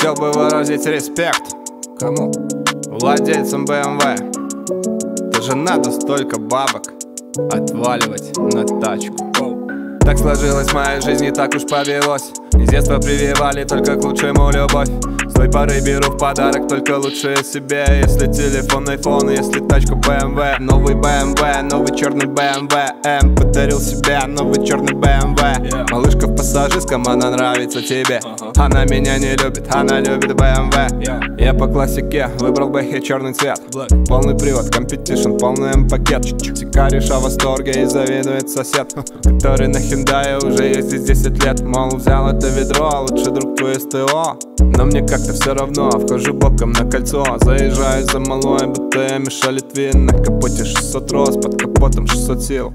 хотел бы выразить респект. Кому? Владельцам BMW. Это же надо столько бабок отваливать на тачку. Так сложилось в моей жизни, так уж повелось. С детства прививали только к лучшему любовь. С той поры беру в подарок только лучшее себе. Если телефон iPhone, если тачку BMW. Новый BMW, новый черный BMW M. Подарил себе новый черный BMW. Малышка в пассажирском, она нравится тебе. Она меня не любит, она любит BMW. Я по классике выбрал бэхе черный цвет. Полный привод, компетишн, полный М-пакет. Кореша в восторге и завидует сосед, который на Hyundai уже ездит 10 лет. Мол, взял это ведро, а лучше друг твой СТО. Но мне как-то все равно, вхожу боком на кольцо. Заезжаю за малой БТ, Миша Литвин. На капоте 600 роз, под капотом 600 сил.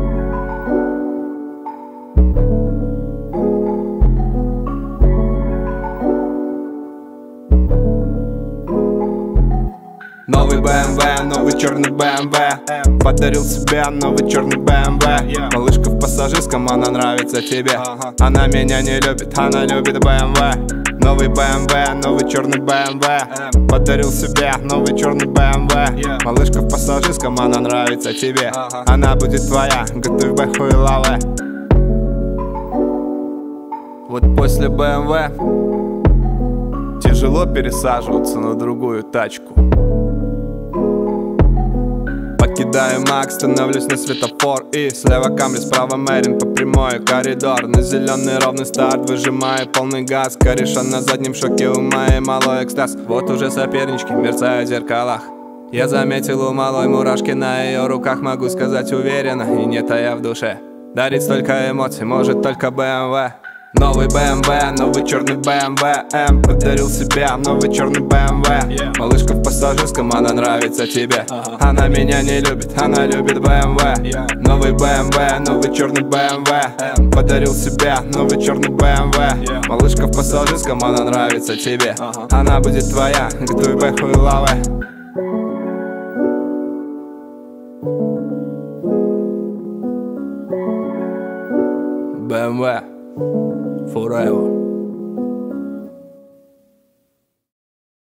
Новый BMW, новый черный BMW. Подарил себе новый черный BMW. Малышка в пассажирском, она нравится тебе. Она меня не любит, она любит BMW. Новый BMW, новый черный BMW. Подарил себе новый черный BMW. Малышка в пассажирском, она нравится тебе. Она будет твоя, готовь бэху и лаве. Вот после BMW тяжело пересаживаться на другую тачку. Покидаю Макс, становлюсь на светофор. И слева Камри, справа Мэрин, по прямой коридор. На зеленый ровный старт, выжимаю полный газ. Кореша на заднем шоке, у моей малой экстаз. Вот уже сопернички мерцают в зеркалах. Я заметил у малой мурашки на ее руках. Могу сказать уверенно, и не тая в душе. Дарит столько эмоций, может только BMW. Новый BMW, новый черный BMW M. Подарил себе новый черный BMW. Малышка в пассажирском, она нравится тебе. Она меня не любит, она любит BMW. Новый BMW, новый черный BMW. Подарил себе новый черный BMW. Малышка в пассажирском, она нравится тебе. Она будет твоя, готовь бэху и лаве. BMW Forever.